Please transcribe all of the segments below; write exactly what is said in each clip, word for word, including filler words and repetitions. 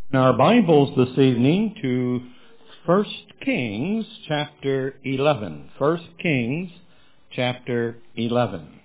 In our Bibles this evening to First Kings chapter eleven. First Kings chapter eleven.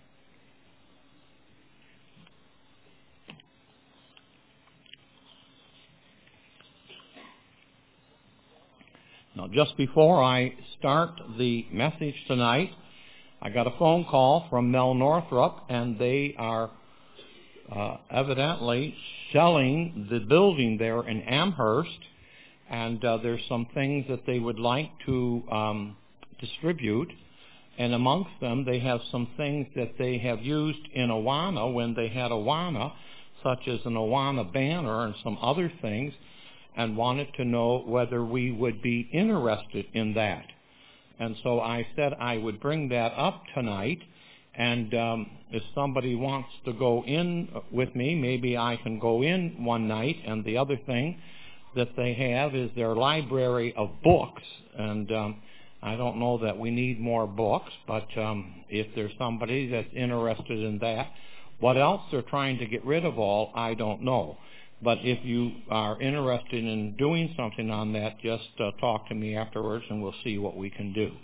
Now, just before I start the message tonight, I got a phone call from Mel Northrup, and they are uh, evidently selling the building there in Amherst, and uh, there's some things that they would like to um, distribute, and amongst them they have some things that they have used in Awana when they had Awana, such as an Awana banner and some other things, and wanted to know whether we would be interested in that. And so I said I would bring that up tonight, and um, if somebody wants to go in with me, maybe I can go in one night. And the other thing that they have is their library of books, and um, I don't know that we need more books, but um, if there's somebody that's interested in that. What else they're trying to get rid of all, I don't know. But if you are interested in doing something on that, just uh, talk to me afterwards and we'll see what we can do.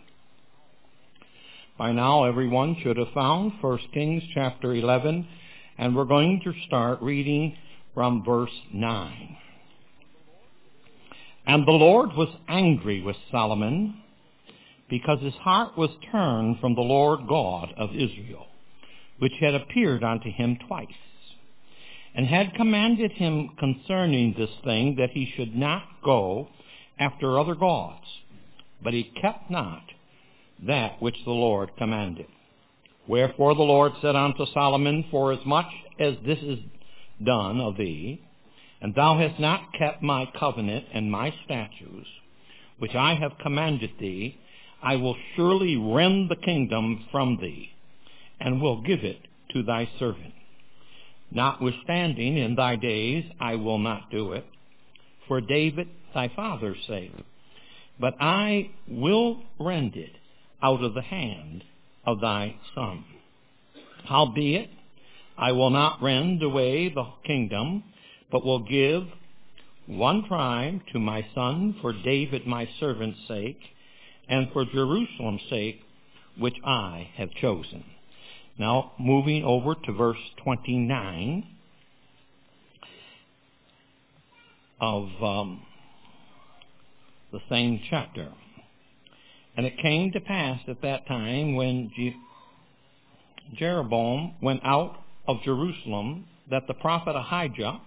By now, everyone should have found First Kings chapter eleven, and we're going to start reading from verse nine. And the Lord was angry with Solomon, because his heart was turned from the Lord God of Israel, which had appeared unto him twice, and had commanded him concerning this thing, that he should not go after other gods. But he kept not that which the Lord commanded. Wherefore the Lord said unto Solomon, Forasmuch as this is done of thee, and thou hast not kept my covenant and my statutes, which I have commanded thee, I will surely rend the kingdom from thee, and will give it to thy servant. Notwithstanding, in thy days I will not do it, for David thy father's sake. But I will rend it out of the hand of thy son. Howbeit, I will not rend away the kingdom, but will give one tribe to my son for David my servant's sake, and for Jerusalem's sake, which I have chosen. Now, moving over to verse twenty-nine of um, the same chapter. And it came to pass at that time, when Je- Jeroboam went out of Jerusalem, that the prophet Ahijah,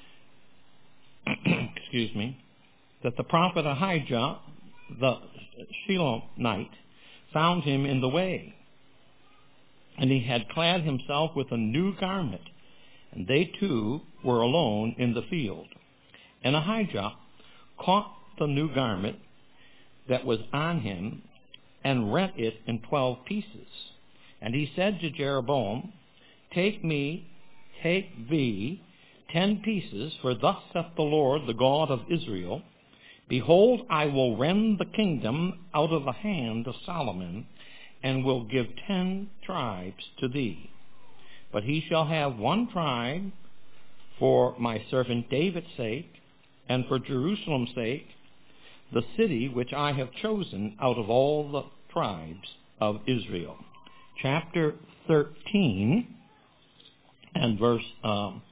excuse me, that the prophet Ahijah, the Shilonite, found him in the way. And he had clad himself with a new garment, and they two were alone in the field. And Ahijah caught the new garment that was on him, and rent it in twelve pieces. And he said to Jeroboam, Take me, take thee ten pieces, for thus saith the Lord, the God of Israel, Behold, I will rend the kingdom out of the hand of Solomon, and will give ten tribes to thee. But he shall have one tribe for my servant David's sake, and for Jerusalem's sake, the city which I have chosen out of all the tribes of Israel. Chapter thirteen and verse um,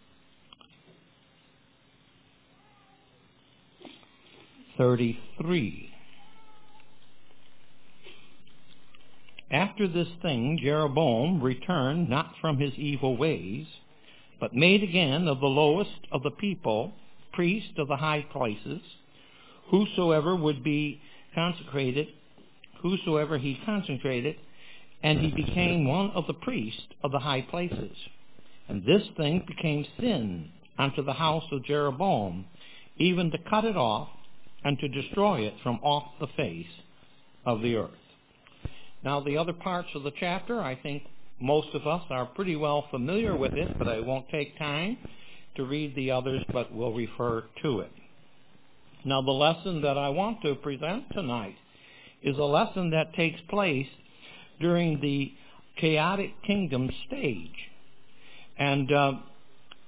thirty-three. After this thing, Jeroboam returned not from his evil ways, but made again of the lowest of the people priests of the high places, whosoever would be consecrated, whosoever he consecrated, and he became one of the priests of the high places. And this thing became sin unto the house of Jeroboam, even to cut it off, and to destroy it from off the face of the earth. Now, the other parts of the chapter, I think most of us are pretty well familiar with it, but I won't take time to read the others, but will refer to it. Now, the lesson that I want to present tonight is a lesson that takes place during the chaotic kingdom stage. And uh,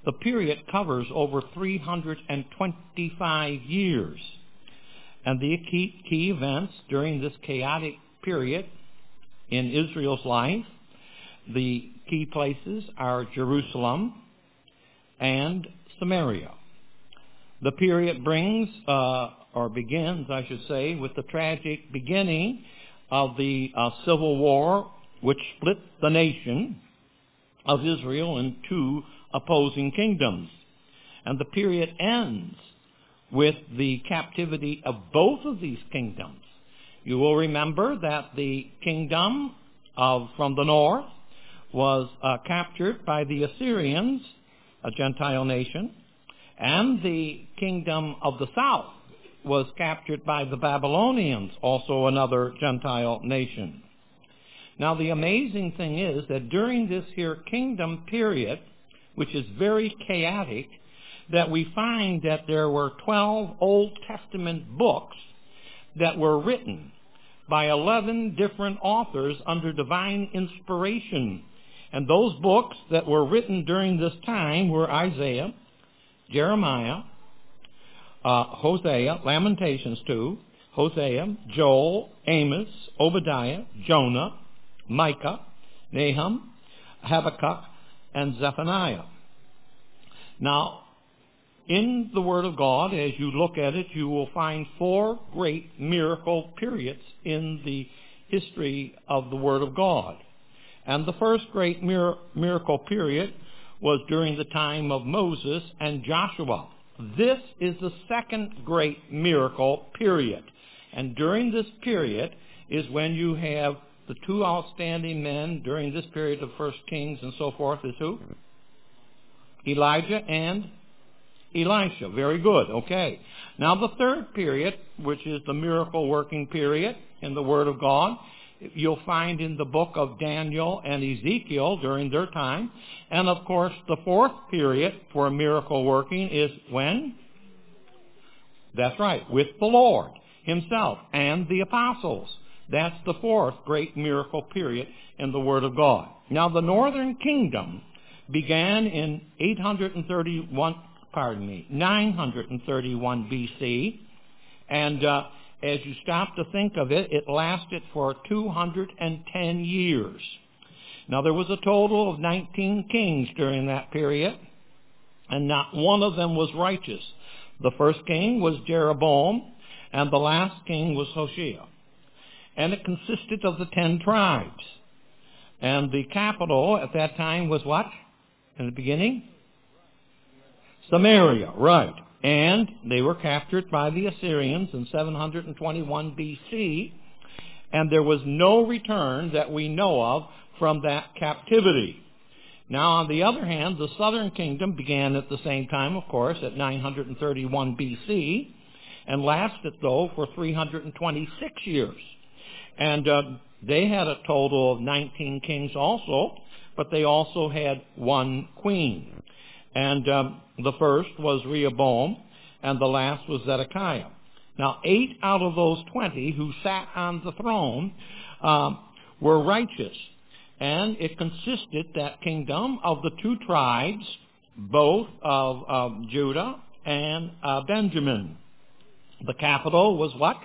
The period covers over three hundred twenty-five years. And the key, key events during this chaotic period in Israel's life, the key places are Jerusalem and Samaria. The period brings, uh, or begins, I should say, with the tragic beginning of the uh, civil war, which split the nation of Israel in two opposing kingdoms. And the period ends with the captivity of both of these kingdoms. You will remember that the kingdom of from the north was uh, captured by the Assyrians, a Gentile nation, and the kingdom of the south was captured by the Babylonians, also another Gentile nation. Now the amazing thing is that during this here kingdom period, which is very chaotic, that we find that there were twelve Old Testament books that were written by eleven different authors under divine inspiration. And those books that were written during this time were Isaiah, Jeremiah, uh, Hosea, Lamentations two, Hosea, Joel, Amos, Obadiah, Jonah, Micah, Nahum, Habakkuk, and Zephaniah. Now, in the Word of God, as you look at it, you will find four great miracle periods in the history of the Word of God. And the first great mir- miracle period was during the time of Moses and Joshua. This is the second great miracle period. And during this period is when you have the two outstanding men during this period of First Kings and so forth is who? Elijah and Elisha. Very good. Okay. Now the third period, which is the miracle working period in the Word of God, you'll find in the book of Daniel and Ezekiel during their time. And of course the fourth period for miracle working is when? That's right, with the Lord Himself and the apostles. That's the fourth great miracle period in the Word of God. Now the northern kingdom began in eight hundred thirty-one, pardon me, nine hundred thirty-one B C, and uh, as you stop to think of it, it lasted for two hundred ten years. Now there was a total of nineteen kings during that period, and not one of them was righteous. The first king was Jeroboam, and the last king was Hoshea. And it consisted of the ten tribes. And the capital at that time was what? In the beginning? Samaria, right. And they were captured by the Assyrians in seven hundred twenty-one B C, and there was no return that we know of from that captivity. Now, on the other hand, the southern kingdom began at the same time, of course, at nine hundred thirty-one B C, and lasted, though, for three hundred twenty-six years. And uh, they had a total of nineteen kings also, but they also had one queen. And um, the first was Rehoboam, and the last was Zedekiah. Now, eight out of those twenty who sat on the throne um, were righteous. And it consisted, that kingdom, of the two tribes, both of um, Judah and uh, Benjamin. The capital was what?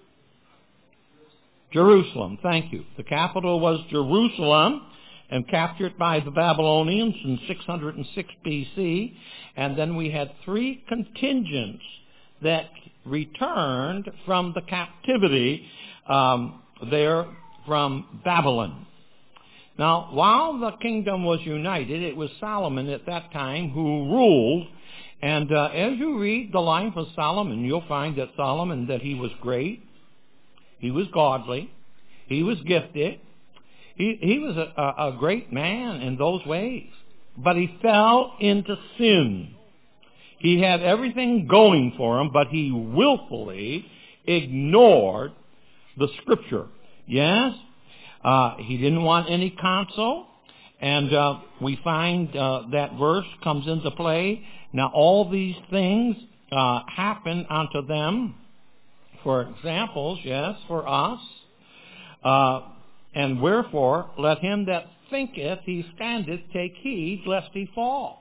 Jerusalem. Thank you. The capital was Jerusalem, and captured by the Babylonians in six hundred six B C. And then we had three contingents that returned from the captivity um, there from Babylon. Now, while the kingdom was united, it was Solomon at that time who ruled. And uh, as you read the life of Solomon, you'll find that Solomon, that he was great, he was godly, he was gifted, he, he was a, a, a great man in those ways. But he fell into sin. He had everything going for him, but he willfully ignored the Scripture. Yes? Uh, he didn't want any counsel, and uh, we find uh, that verse comes into play. Now, all these things uh, happen unto them for examples, yes, for us. Uh, and wherefore, let him that thinketh he standeth take heed lest he fall.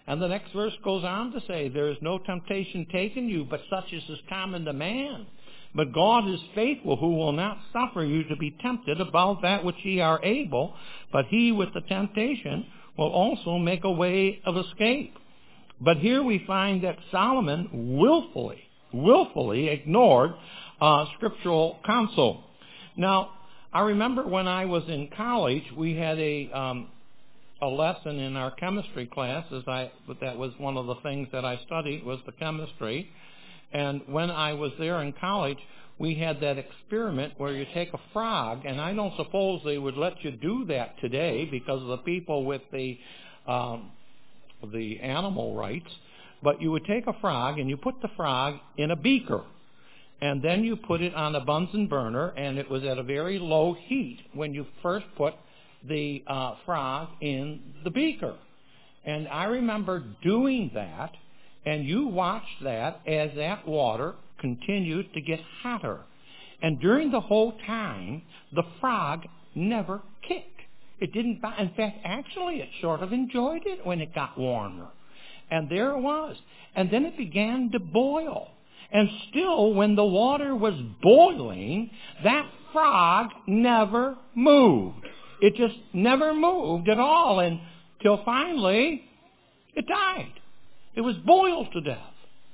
And the next verse goes on to say, there is no temptation taken you, but such as is common to man. But God is faithful, who will not suffer you to be tempted above that which ye are able, but he with the temptation will also make a way of escape. But here we find that Solomon willfully, willfully ignored uh, scriptural counsel. Now, I remember when I was in college, we had a um, a lesson in our chemistry class. As I, but that was one of the things that I studied was the chemistry. And when I was there in college, we had that experiment where you take a frog, and I don't suppose they would let you do that today because of the people with the um, the animal rights. But you would take a frog and you put the frog in a beaker, and then you put it on a Bunsen burner, and it was at a very low heat when you first put the uh, frog in the beaker. And I remember doing that, and you watched that as that water continued to get hotter. And during the whole time, the frog never kicked. It didn't, in fact, actually it sort of enjoyed it when it got warmer. And there it was. And then it began to boil. And still, when the water was boiling, that frog never moved. It just never moved at all until finally it died. It was boiled to death.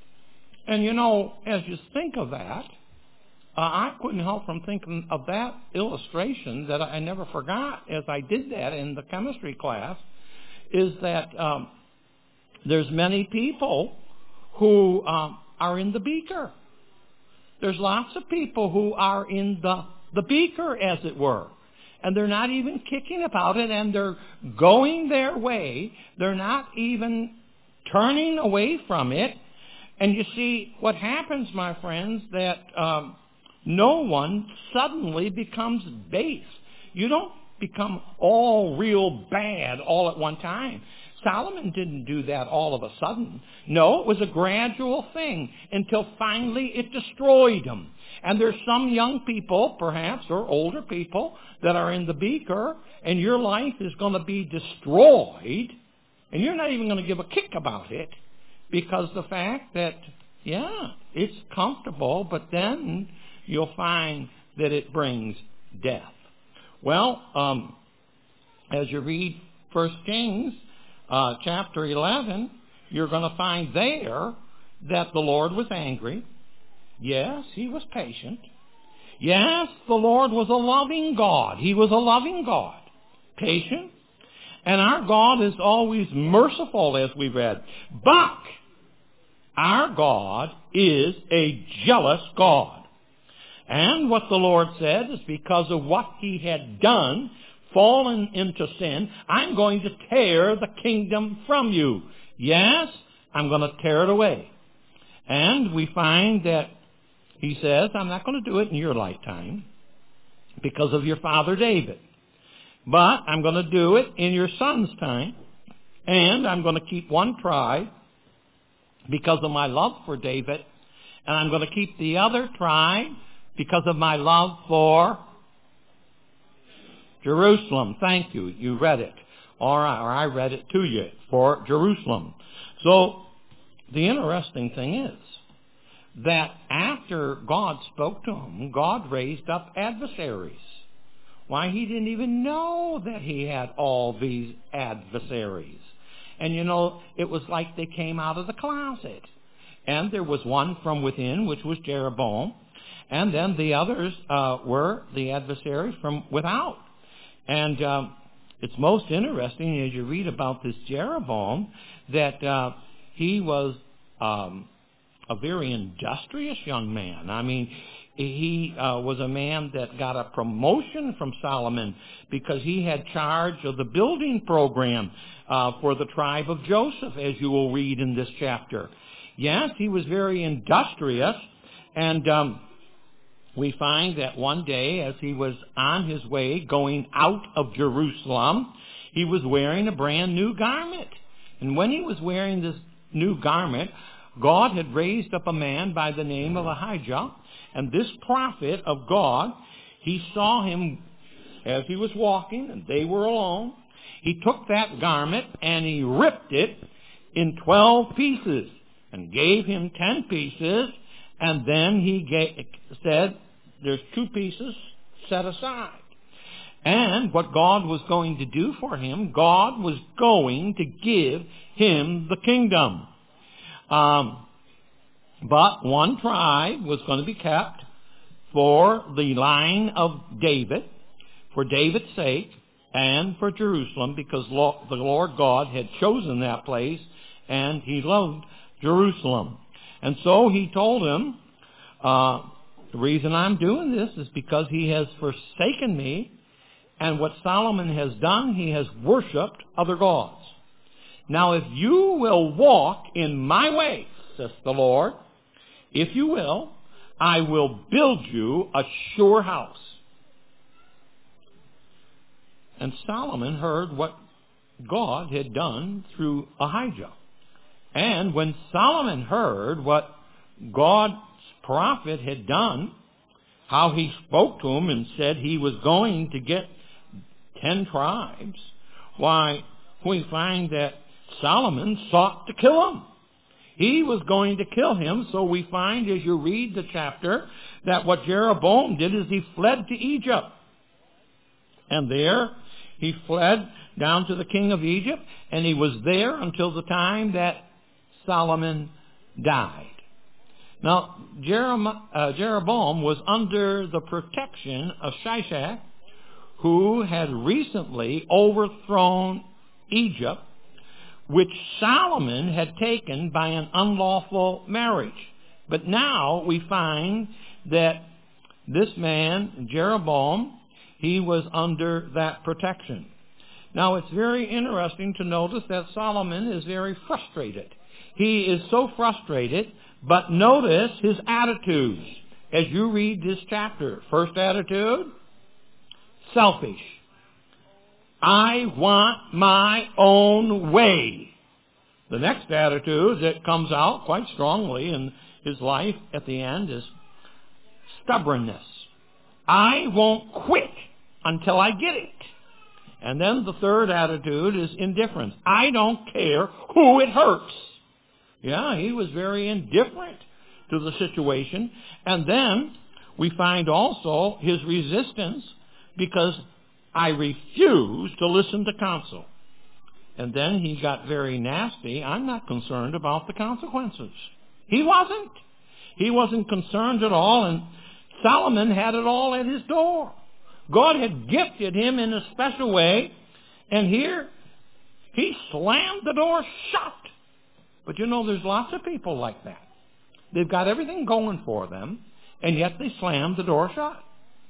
And you know, as you think of that, uh, I couldn't help from thinking of that illustration that I never forgot as I did that in the chemistry class, is that um, there's many people who um, are in the beaker. There's lots of people who are in the, the beaker, as it were. And they're not even kicking about it, and they're going their way. They're not even turning away from it. And you see, what happens, my friends, that um, no one suddenly becomes base. You don't become all real bad all at one time. Solomon didn't do that all of a sudden. No, it was a gradual thing until finally it destroyed him. And there's some young people, perhaps, or older people that are in the beaker, and your life is going to be destroyed, and you're not even going to give a kick about it, because the fact that, yeah, it's comfortable, but then you'll find that it brings death. Well, um, as you read First Kings uh, chapter eleven, you're going to find there that the Lord was angry. Yes, he was patient. Yes, the Lord was a loving God. He was a loving God. Patient. And our God is always merciful, as we read. But our God is a jealous God. And what the Lord said is, because of what he had done, fallen into sin, I'm going to tear the kingdom from you. Yes, I'm going to tear it away. And we find that he says, I'm not going to do it in your lifetime because of your father David. But I'm going to do it in your son's time. And I'm going to keep one tribe because of my love for David. And I'm going to keep the other tribe because of my love for Jerusalem. Thank you. You read it. All right, or I read it to you, for Jerusalem. So the interesting thing is that after God spoke to him, God raised up adversaries. Why, he didn't even know that he had all these adversaries. And you know, it was like they came out of the closet. And there was one from within, which was Jeroboam. And then the others uh, were the adversaries from without. And um, it's most interesting as you read about this Jeroboam that uh, he was um, a very industrious young man. I mean, he uh, was a man that got a promotion from Solomon because he had charge of the building program uh, for the tribe of Joseph, as you will read in this chapter. Yes, he was very industrious, and um, we find that one day as he was on his way going out of Jerusalem, he was wearing a brand new garment. And when he was wearing this new garment, God had raised up a man by the name of Ahijah, and this prophet of God, he saw him as he was walking, and they were alone. He took that garment and he ripped it, in twelve pieces and gave him ten pieces, and then he gave, said, there's two pieces set aside. And what God was going to do for him, God was going to give him the kingdom. Um, but one tribe was going to be kept for the line of David, for David's sake, and for Jerusalem, because the Lord God had chosen that place, and he loved Jerusalem. And so he told him, uh, the reason I'm doing this is because he has forsaken me, and what Solomon has done, he has worshipped other gods. Now if you will walk in my ways, says the Lord, if you will, I will build you a sure house. And Solomon heard what God had done through Ahijah. And when Solomon heard what God's prophet had done, how he spoke to him and said he was going to get ten tribes, why, we find that Solomon sought to kill him. He was going to kill him, so we find as you read the chapter that what Jeroboam did is he fled to Egypt. And there he fled down to the king of Egypt, and he was there until the time that Solomon died. Now, Jerem- uh, Jeroboam was under the protection of Shishak, who had recently overthrown Egypt, which Solomon had taken by an unlawful marriage. But now we find that this man, Jeroboam, he was under that protection. Now it's very interesting to notice that Solomon is very frustrated. He is so frustrated, but notice his attitudes as you read this chapter. First attitude, selfish. I want my own way. The next attitude that comes out quite strongly in his life at the end is stubbornness. I won't quit until I get it. And then the third attitude is indifference. I don't care who it hurts. Yeah, he was very indifferent to the situation. And then we find also his resistance because I refuse to listen to counsel. And then he got very nasty. I'm not concerned about the consequences. He wasn't. He wasn't concerned at all, and Solomon had it all at his door. God had gifted him in a special way, and here he slammed the door shut. But you know, there's lots of people like that. They've got everything going for them, and yet they slammed the door shut.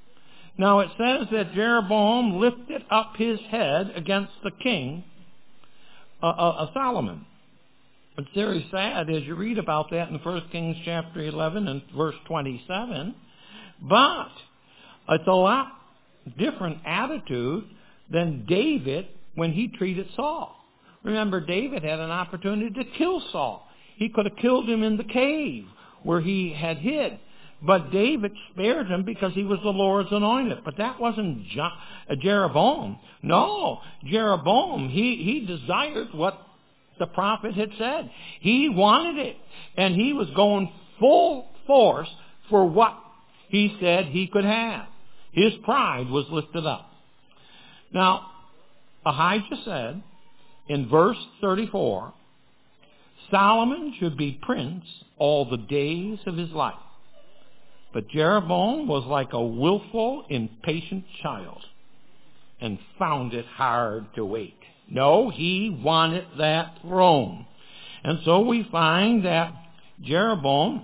Now it says that Jeroboam lifted up his head against the king uh, uh, of Solomon. It's very sad as you read about that in First Kings chapter eleven and verse twenty-seven. But it's a lot different attitude than David when he treated Saul. Remember, David had an opportunity to kill Saul. He could have killed him in the cave where he had hid. But David spared him because he was the Lord's anointed. But that wasn't Jeroboam. No, Jeroboam, he, he desired what the prophet had said. He wanted it. And he was going full force for what he said he could have. His pride was lifted up. Now, Ahijah said in verse thirty-four, Solomon should be prince all the days of his life. But Jeroboam was like a willful, impatient child and found it hard to wait. No, he wanted that throne. And so we find that Jeroboam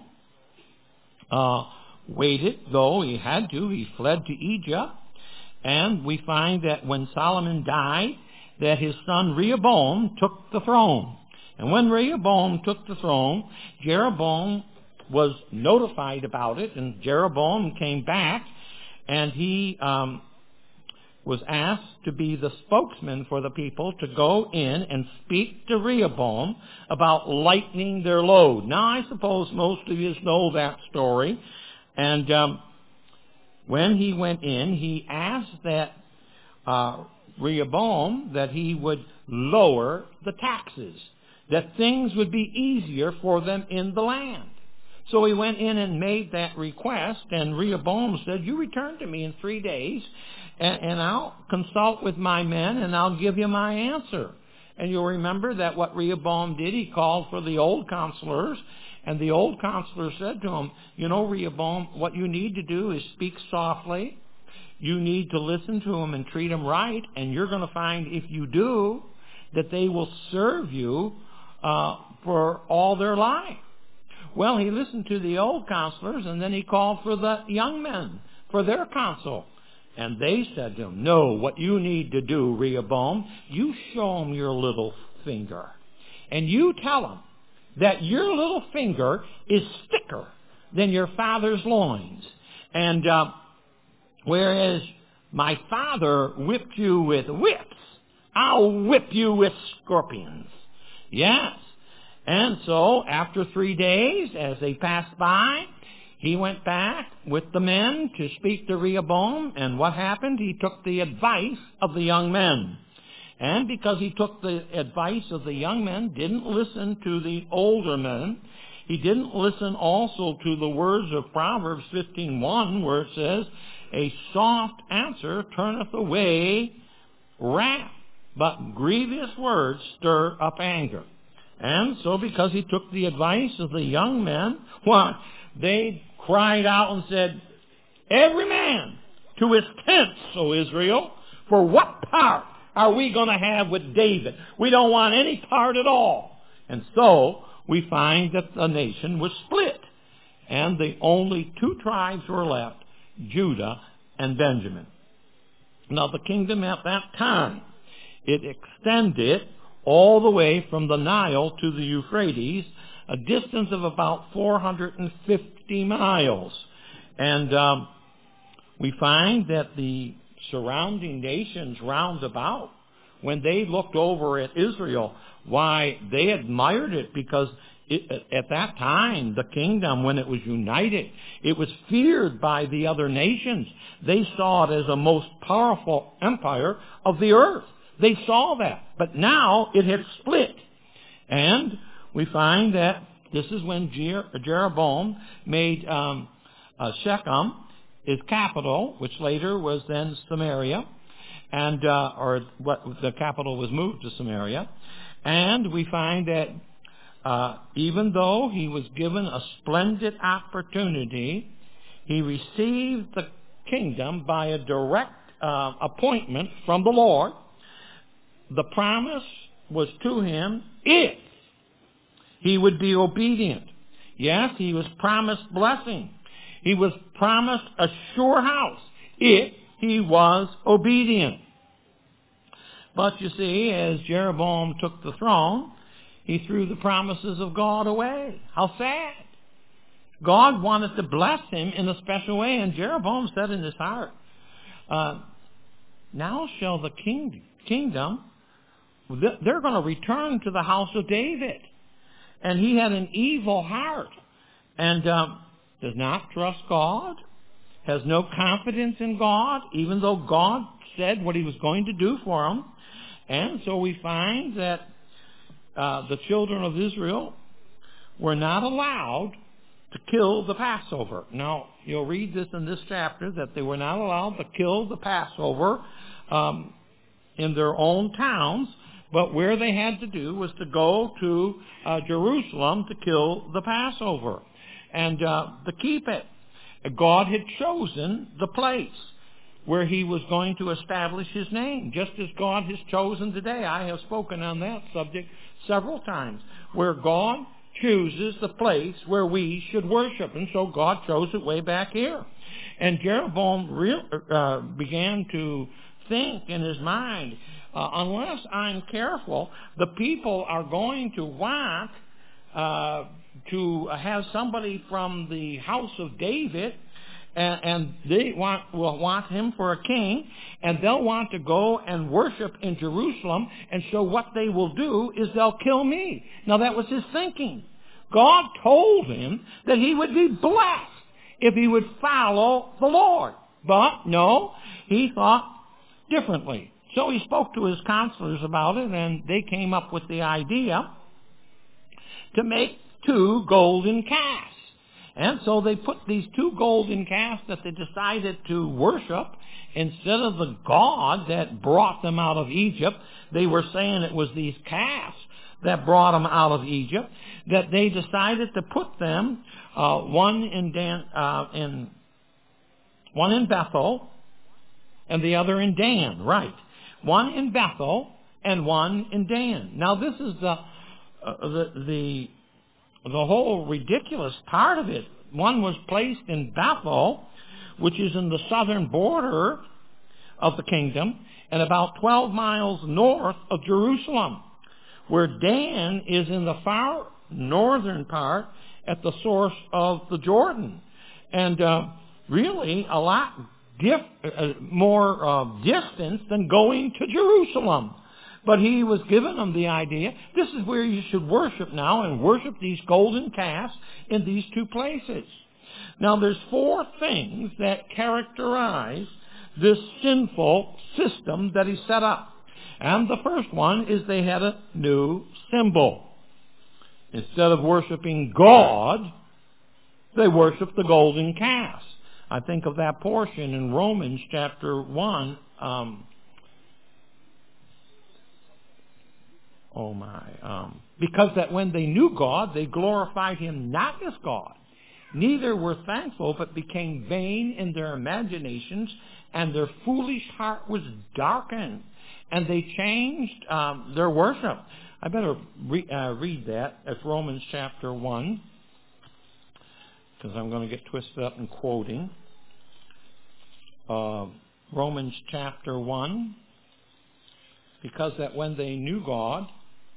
uh, waited, though he had to. He fled to Egypt. And we find that when Solomon died, that his son Rehoboam took the throne. And when Rehoboam took the throne, Jeroboam was notified about it, and Jeroboam came back, and he um, was asked to be the spokesman for the people to go in and speak to Rehoboam about lightening their load. Now, I suppose most of you know that story. And um, when he went in, he asked that uh, Rehoboam that he would lower the taxes. that things would be easier for them in the land. So he went in and made that request, and Rehoboam said, you return to me in three days, and, and I'll consult with my men, and I'll give you my answer. And you'll remember that what Rehoboam did, he called for the old counselors, and the old counselor said to him, you know, Rehoboam, what you need to do is speak softly. You need to listen to them and treat them right, and you're going to find if you do, that they will serve you uh, for all their life. Well, he listened to the old counselors, and then he called for the young men for their counsel. And they said to him, no, what you need to do, Rehoboam, you show them your little finger. And you tell them that your little finger is thicker than your father's loins. And uh, whereas my father whipped you with whips, I'll whip you with scorpions. Yes. And so, after three days, as they passed by, he went back with the men to speak to Rehoboam, and what happened? He took the advice of the young men. And because he took the advice of the young men, didn't listen to the older men, he didn't listen also to the words of Proverbs fifteen one, where it says, a soft answer turneth away wrath, but grievous words stir up anger. And so because he took the advice of the young men, what? They cried out and said, every man to his tents, O Israel, for what part are we going to have with David? We don't want any part at all. And so we find that the nation was split. And the only two tribes were left, Judah and Benjamin. Now the kingdom at that time, it extended all the way from the Nile to the Euphrates, a distance of about four hundred fifty miles. And um, we find that the surrounding nations round about, when they looked over at Israel, why, they admired it because it, at that time, the kingdom, when it was united, it was feared by the other nations. They saw it as a most powerful empire of the earth. They saw that. But now it had split. And we find that this is when Jer- Jeroboam made um, uh, Shechem his capital, which later was then Samaria, and uh, or what the capital was moved to Samaria. And we find that uh, even though he was given a splendid opportunity, he received the kingdom by a direct uh, appointment from the Lord. The promise was to him if he would be obedient. Yes, he was promised blessing. He was promised a sure house if he was obedient. But you see, as Jeroboam took the throne, he threw the promises of God away. How sad. God wanted to bless him in a special way, and Jeroboam said in his heart, uh, now shall the king, kingdom, they're going to return to the house of David. And he had an evil heart and um, does not trust God, has no confidence in God, even though God said what he was going to do for him. And so we find that uh, the children of Israel were not allowed to kill the Passover. Now, you'll read this in this chapter, that they were not allowed to kill the Passover um, in their own towns, but where they had to do was to go to uh, Jerusalem to kill the Passover and uh, to keep it. God had chosen the place where he was going to establish his name, just as God has chosen today. I have spoken on that subject several times, where God chooses the place where we should worship. And so God chose it way back here. And Jeroboam re- uh, began to think in his mind, uh, unless I'm careful, the people are going to want uh, to have somebody from the house of David, and, and they want will want him for a king, and they'll want to go and worship in Jerusalem, and so what they will do is they'll kill me. Now that was his thinking. God told him that he would be blessed if he would follow the Lord. But no, he thought differently. So he spoke to his counselors about it, and they came up with the idea to make two golden calves. And so they put these two golden calves that they decided to worship instead of the God that brought them out of Egypt. They were saying it was these calves that brought them out of Egypt, that they decided to put them, uh, one in Dan, uh, in one in Bethel and the other in Dan, right? One in Bethel and one in Dan. Now this is the uh, the the the whole ridiculous part of it. One was placed in Bethel, which is in the southern border of the kingdom, and about twelve miles north of Jerusalem, where Dan is in the far northern part at the source of the Jordan. And uh, really a lot dif- uh, more uh, distance than going to Jerusalem. But he was giving them the idea, this is where you should worship now, and worship these golden calves in these two places. Now there's four things that characterize this sinful system that he set up. And the first one is they had a new symbol. Instead of worshiping God, they worshiped the golden calves. I think of that portion in Romans chapter one. Um, oh my. Um, because that when they knew God, they glorified him not as God. Neither were thankful, but became vain in their imaginations, and their foolish heart was darkened. And they changed um, their worship. I better re- uh, read that. It's Romans chapter one, because I'm going to get twisted up in quoting. Uh, Romans chapter one, because that when they knew God,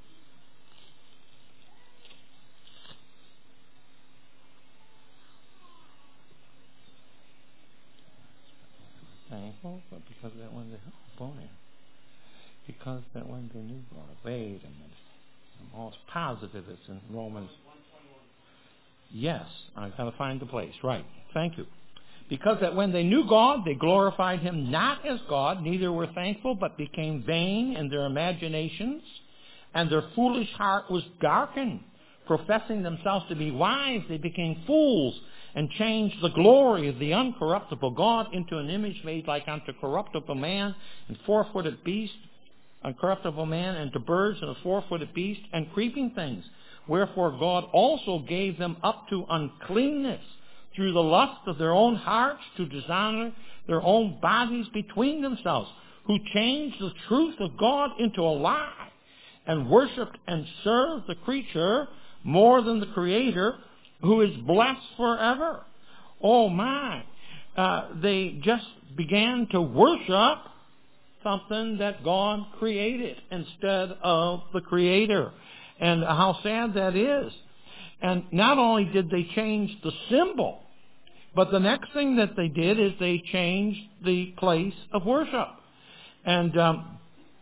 thankful, but because that when they oh, because that when they knew God, wait a minute, I'm almost positive it's in Romans. Yes, I've got to find the place. Right. Thank you. Because that when they knew God, they glorified him not as God, neither were thankful, but became vain in their imaginations, and their foolish heart was darkened. Professing themselves to be wise, they became fools, and changed the glory of the uncorruptible God into an image made like unto corruptible man, and four-footed beast, uncorruptible man, and to birds, and a four-footed beast, and creeping things. Wherefore God also gave them up to uncleanness, through the lust of their own hearts, to dishonor their own bodies between themselves, who changed the truth of God into a lie, and worshipped and served the creature more than the Creator, who is blessed forever. Oh my. Uh, they just began to worship something that God created instead of the Creator. And how sad that is. And not only did they change the symbol, but the next thing that they did is they changed the place of worship. And um,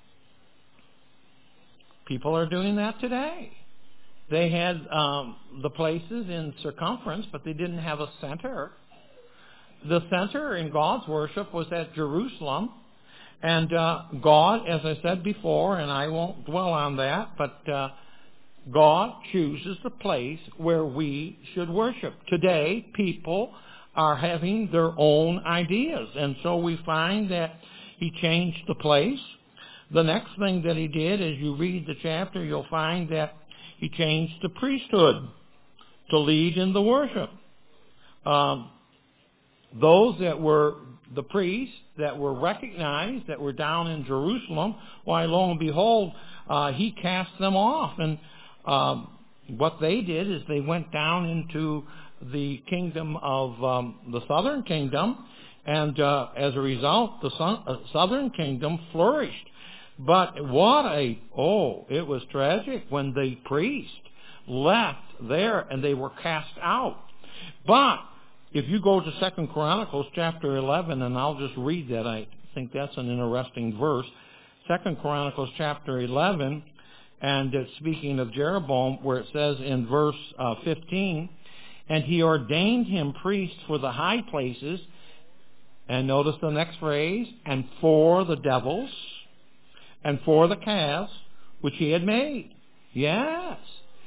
people are doing that today. They had um, the places in circumference, but they didn't have a center. The center in God's worship was at Jerusalem. And uh, God, as I said before, and I won't dwell on that, but uh, God chooses the place where we should worship. Today, people are having their own ideas. And so we find that he changed the place. The next thing that he did, as you read the chapter, you'll find that he changed the priesthood to lead in the worship. Um, those that were the priests that were recognized, that were down in Jerusalem, why, lo and behold, uh, he cast them off. And um, what they did is they went down into the kingdom of um, the southern kingdom, and uh, as a result, the son, uh, southern kingdom flourished. But what a, oh, it was tragic when the priest left there and they were cast out. But if you go to Second Chronicles chapter eleven, and I'll just read that, I think that's an interesting verse. Second Chronicles chapter eleven, and it's speaking of Jeroboam, where it says in verse uh, fifteen, and he ordained him priest for the high places, and notice the next phrase, and for the devils, and for the calves which he had made. Yes.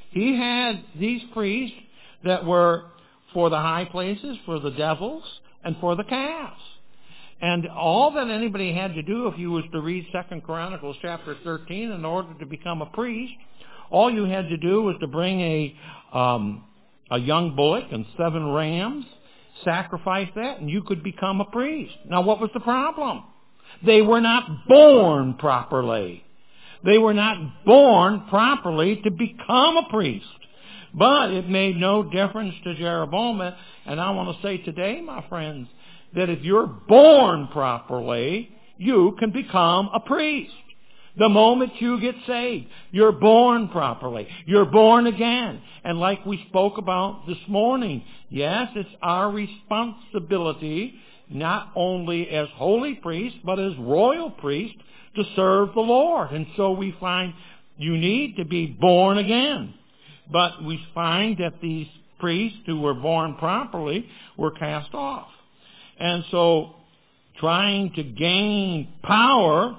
He had these priests that were for the high places, for the devils, and for the calves. And all that anybody had to do, if you was to read Second Chronicles chapter thirteen, in order to become a priest, all you had to do was to bring a um, a young bullock and seven rams, sacrifice that, and you could become a priest. Now, what was the problem? They were not born properly. They were not born properly to become a priest. But it made no difference to Jeroboam. And I want to say today, my friends, that if you're born properly, you can become a priest. The moment you get saved, you're born properly. You're born again. And like we spoke about this morning, yes, it's our responsibility, not only as holy priests, but as royal priests, to serve the Lord. And so we find you need to be born again. But we find that these priests who were born properly were cast off. And so, trying to gain power,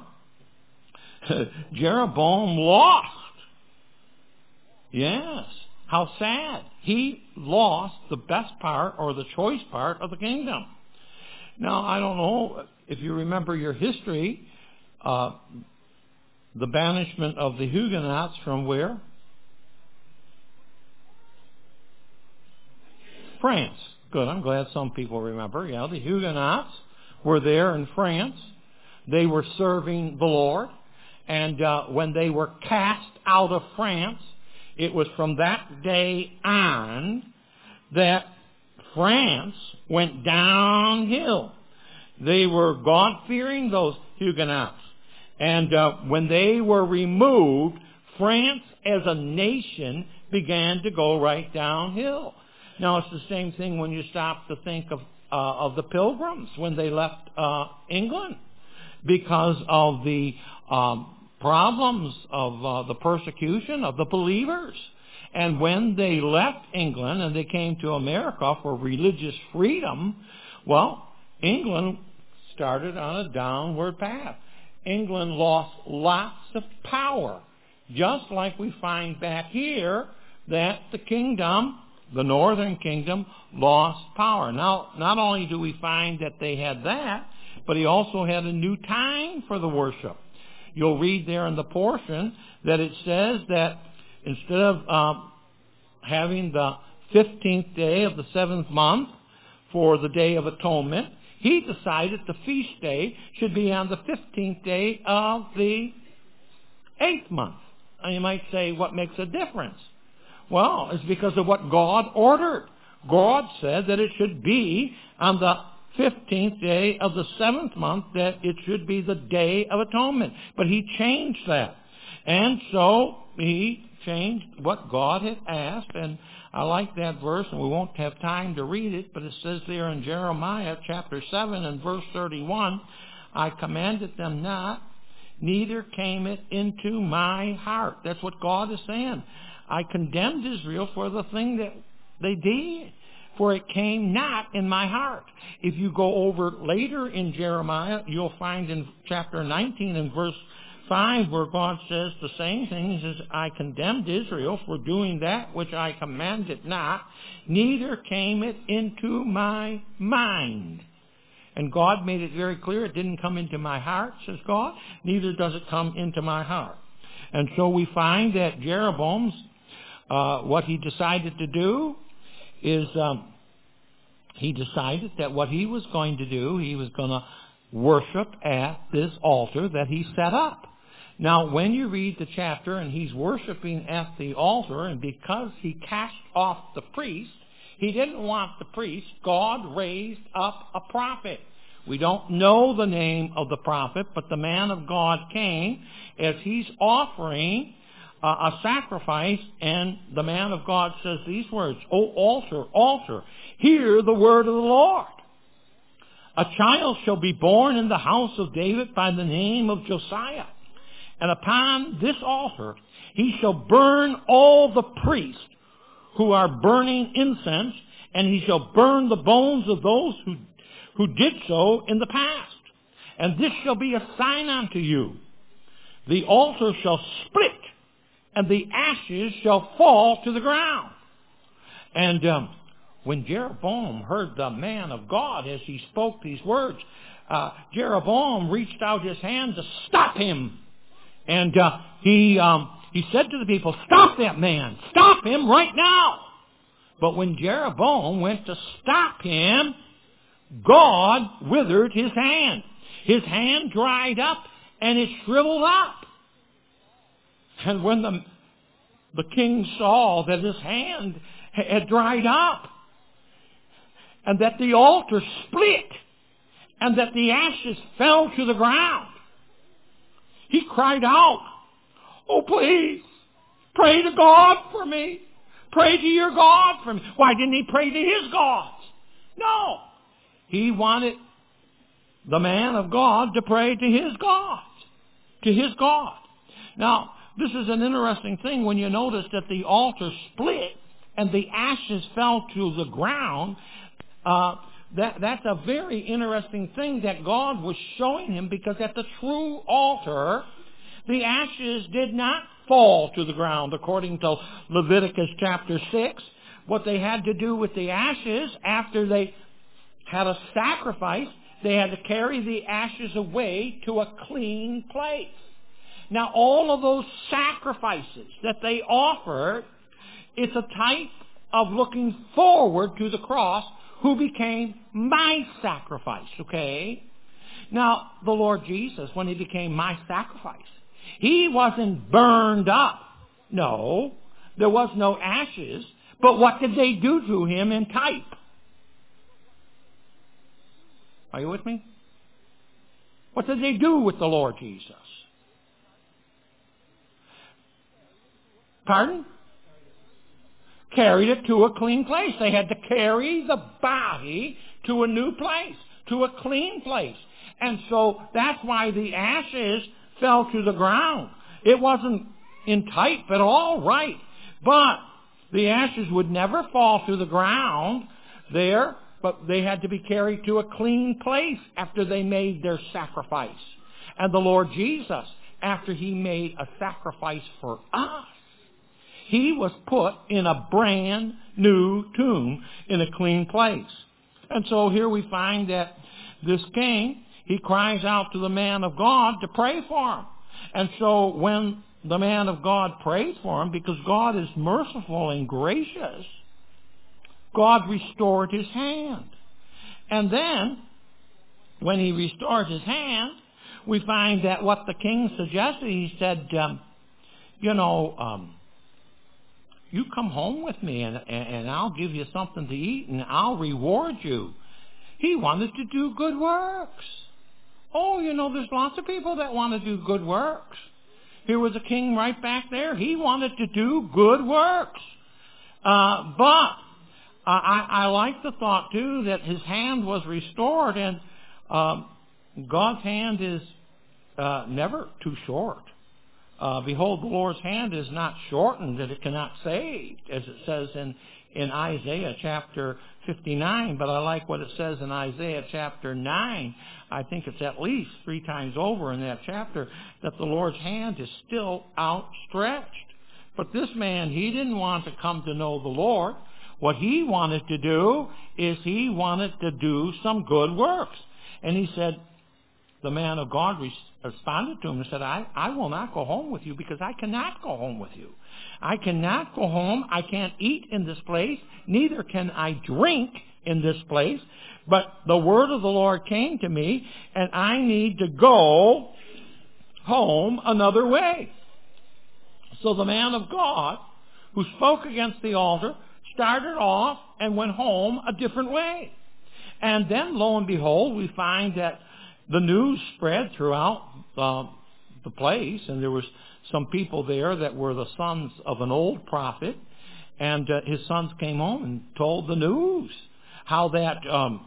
Jeroboam lost. Yes. How sad. He lost the best part or the choice part of the kingdom. Now, I don't know if you remember your history, uh, the banishment of the Huguenots from where? France. Good. I'm glad some people remember. Yeah, the Huguenots were there in France. They were serving the Lord. And uh, when they were cast out of France, it was from that day on that France went downhill. They were God-fearing, those Huguenots. And uh, when they were removed, France as a nation began to go right downhill. Now, it's the same thing when you stop to think of uh, of the Pilgrims when they left uh, England, because of the um, problems of uh, the persecution of the believers. And when they left England and they came to America for religious freedom, well, England started on a downward path. England lost lots of power, just like we find back here that the kingdom, the northern kingdom, lost power. Now, not only do we find that they had that, but he also had a new time for the worship. You'll read there in the portion that it says that instead of um, having the fifteenth day of the seventh month for the Day of Atonement, he decided the feast day should be on the fifteenth day of the eighth month. And you might say, what makes a difference? Well, it's because of what God ordered. God said that it should be on the fifteenth day of the seventh month, that it should be the Day of Atonement. But he changed that. And so he changed what God had asked. And I like that verse, and we won't have time to read it, but it says there in Jeremiah chapter seven and verse thirty-one, I commanded them not, neither came it into my heart. That's what God is saying. I condemned Israel for the thing that they did, for it came not in my heart. If you go over later in Jeremiah, you'll find in chapter nineteen and verse five where God says the same thing. He says, I condemned Israel for doing that which I commanded not, neither came it into my mind. And God made it very clear, it didn't come into my heart, says God, neither does it come into my heart. And so we find that Jeroboam's, uh, what he decided to do is um, he decided that what he was going to do, he was going to worship at this altar that he set up. Now, when you read the chapter and he's worshiping at the altar, and because he cast off the priest, he didn't want the priest, God raised up a prophet. We don't know the name of the prophet, but the man of God came as he's offering uh, a sacrifice, and the man of God says these words, O altar, altar, hear the word of the Lord. A child shall be born in the house of David by the name of Josiah. And upon this altar he shall burn all the priests who are burning incense, and he shall burn the bones of those who, who did so in the past. And this shall be a sign unto you. The altar shall split and the ashes shall fall to the ground. And um, when Jeroboam heard the man of God as he spoke these words, uh, Jeroboam reached out his hand to stop him. And uh, he um, he said to the people, "Stop that man! Stop him right now!" But when Jeroboam went to stop him, God withered his hand. His hand dried up and it shriveled up. And when the, the king saw that his hand had dried up, and that the altar split, and that the ashes fell to the ground, he cried out, "Oh, please, pray to God for me. Pray to your God for me." Why didn't he pray to his gods? No. He wanted the man of God to pray to his God. To his God. Now, this is an interesting thing when you notice that the altar split and the ashes fell to the ground. Uh, that, that's a very interesting thing that God was showing him, because at the true altar, the ashes did not fall to the ground, according to Leviticus chapter six. What they had to do with the ashes, after they had a sacrifice, they had to carry the ashes away to a clean place. Now, all of those sacrifices that they offered, it's a type of looking forward to the cross, who became my sacrifice, okay? Now, the Lord Jesus, when he became my sacrifice, he wasn't burned up. No, there was no ashes. But what did they do to him in type? Are you with me? What did they do with the Lord Jesus? Pardon? Carried it to a clean place. They had to carry the body to a new place, to a clean place. And so that's why the ashes fell to the ground. It wasn't in type at all, right? But the ashes would never fall to the ground there, but they had to be carried to a clean place after they made their sacrifice. And the Lord Jesus, after he made a sacrifice for us, he was put in a brand new tomb in a clean place. And so here we find that this king, he cries out to the man of God to pray for him. And so when the man of God prayed for him, because God is merciful and gracious, God restored his hand. And then, when he restored his hand, we find that what the king suggested, he said, um, you know, um, you come home with me and, and I'll give you something to eat and I'll reward you. He wanted to do good works. Oh, you know, there's lots of people that want to do good works. Here was a king right back there. He wanted to do good works. Uh, but I, I like the thought, too, that his hand was restored, and um, God's hand is uh, never too short. Uh, Behold, the Lord's hand is not shortened that it cannot save, as it says in, in Isaiah chapter fifty-nine. But I like what it says in Isaiah chapter nine. I think it's at least three times over in that chapter that the Lord's hand is still outstretched. But this man, he didn't want to come to know the Lord. What he wanted to do is he wanted to do some good works. And he said, the man of God responded to him and said, I, I will not go home with you because I cannot go home with you. I cannot go home. I can't eat in this place. Neither can I drink in this place. But the word of the Lord came to me, and I need to go home another way. So the man of God, who spoke against the altar, started off and went home a different way. And then, lo and behold, we find that the news spread throughout uh, the place, and there was some people there that were the sons of an old prophet, and uh, his sons came home and told the news how that um,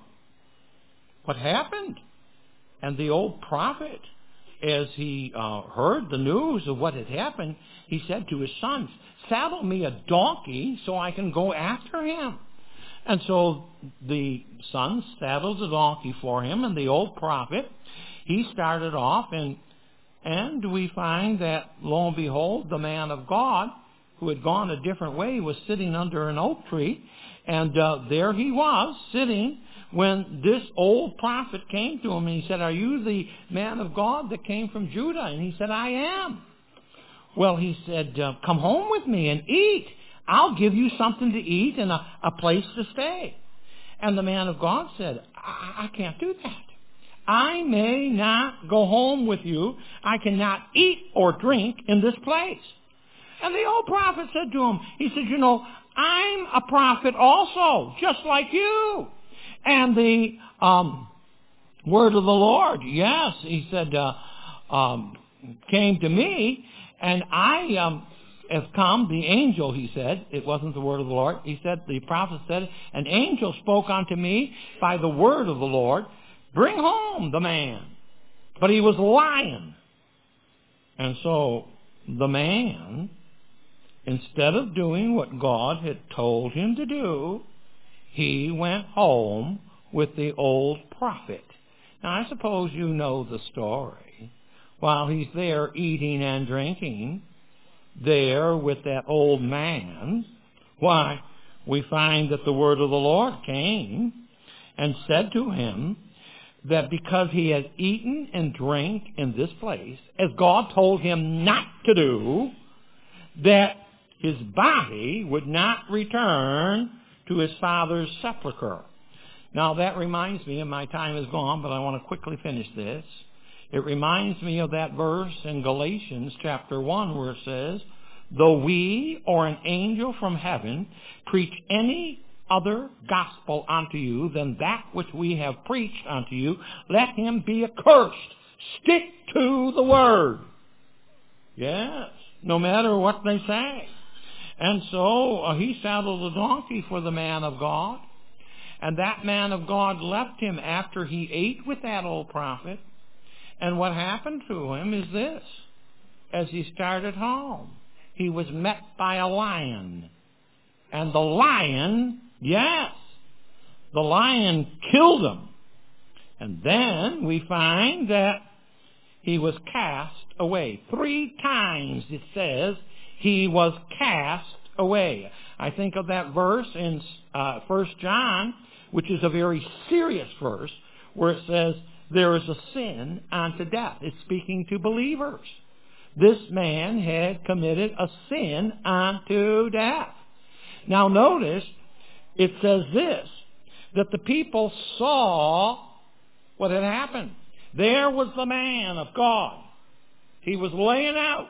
what happened. And the old prophet, as he uh, heard the news of what had happened, he said to his sons, saddle me a donkey so I can go after him. And so the sons saddled the donkey for him, and the old prophet, he started off, and And we find that, lo and behold, the man of God, who had gone a different way, was sitting under an oak tree. And uh, there he was, sitting, when this old prophet came to him. And he said, "Are you the man of God that came from Judah?" And he said, "I am." Well, he said, uh, "Come home with me and eat. I'll give you something to eat and a, a place to stay." And the man of God said, I, I can't do that. I may not go home with you. I cannot eat or drink in this place. And the old prophet said to him, he said, "You know, I'm a prophet also, just like you." And the um, word of the Lord, yes, he said, uh, um, came to me, and I um, have come, the angel, he said, it wasn't the word of the Lord, he said, the prophet said, "An angel spoke unto me by the word of the Lord, bring home the man." But he was lying. And so the man, instead of doing what God had told him to do, he went home with the old prophet. Now, I suppose you know the story. While he's there eating and drinking, there with that old man, why, we find that the word of the Lord came and said to him that because he has eaten and drank in this place, as God told him not to do, that his body would not return to his father's sepulcher. Now that reminds me, and my time is gone, but I want to quickly finish this. It reminds me of that verse in Galatians chapter one where it says, "Though we or an angel from heaven preach any other gospel unto you than that which we have preached unto you, let him be accursed." Stick to the word. Yes, no matter what they say. And so uh, he saddled a donkey for the man of God. And that man of God left him after he ate with that old prophet. And what happened to him is this. As he started home, he was met by a lion. And the lion, yes, the lion killed him. And then we find that he was cast away. Three times it says he was cast away. I think of that verse in uh, First John, which is a very serious verse, where it says, "There is a sin unto death." It's speaking to believers. This man had committed a sin unto death. Now notice, it says this, that the people saw what had happened. There was the man of God. He was laying out.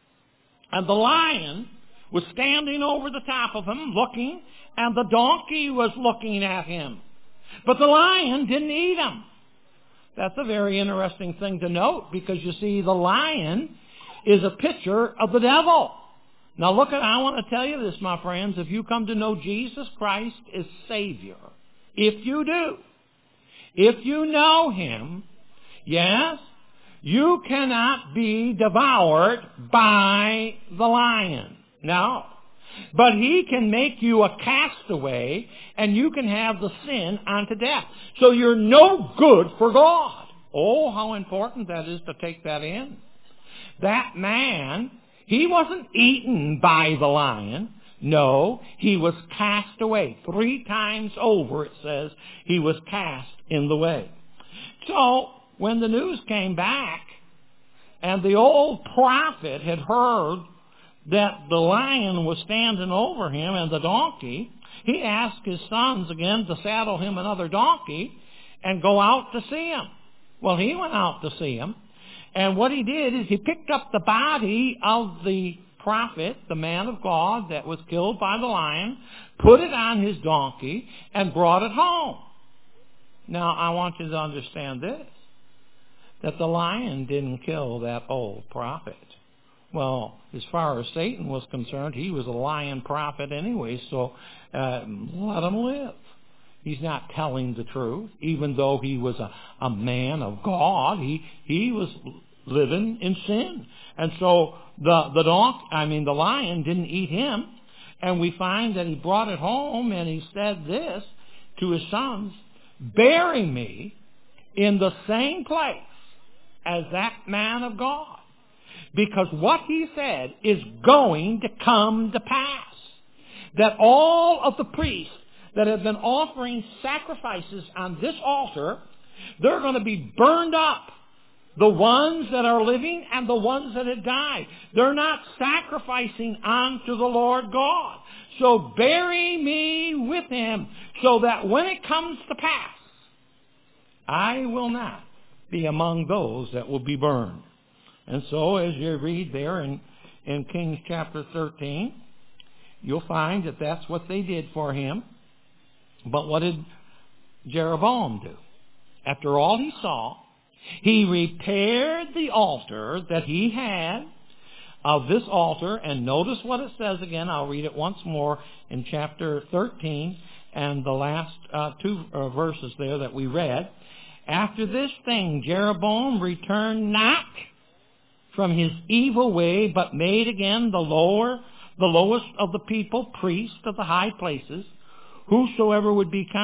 And the lion was standing over the top of him, looking, and the donkey was looking at him. But the lion didn't eat him. That's a very interesting thing to note, because you see, the lion is a picture of the devil. Now look at, I want to tell you this, my friends, if you come to know Jesus Christ as Savior, if you do, if you know Him, yes, you cannot be devoured by the lion. No. But he can make you a castaway, and you can have the sin unto death. So you're no good for God. Oh, how important that is to take that in. That man, he wasn't eaten by the lion. No, he was cast away. Three times over, it says, he was cast in the way. So, when the news came back, and the old prophet had heard that the lion was standing over him and the donkey, he asked his sons again to saddle him another donkey and go out to see him. Well, he went out to see him, and what he did is he picked up the body of the prophet, the man of God that was killed by the lion, put it on his donkey, and brought it home. Now, I want you to understand this, that the lion didn't kill that old prophet. Well, as far as Satan was concerned, he was a lying prophet anyway, so uh, let him live. He's not telling the truth, even though he was a, a man of God. He he was living in sin, and so the the donk, I mean the lion, didn't eat him. And we find that he brought it home, and he said this to his sons: "Bury me in the same place as that man of God." Because what he said is going to come to pass. That all of the priests that have been offering sacrifices on this altar, they're going to be burned up. The ones that are living and the ones that have died. They're not sacrificing unto the Lord God. So bury me with him, so that when it comes to pass, I will not be among those that will be burned. And so as you read there in, in Kings chapter thirteen, you'll find that that's what they did for him. But what did Jeroboam do? After all he saw, he repaired the altar that he had of this altar. And notice what it says again. I'll read it once more in chapter thirteen and the last uh, two uh, verses there that we read. After this thing, Jeroboam returned not from his evil way, but made again the lower, the lowest of the people priests of the high places. Whosoever would be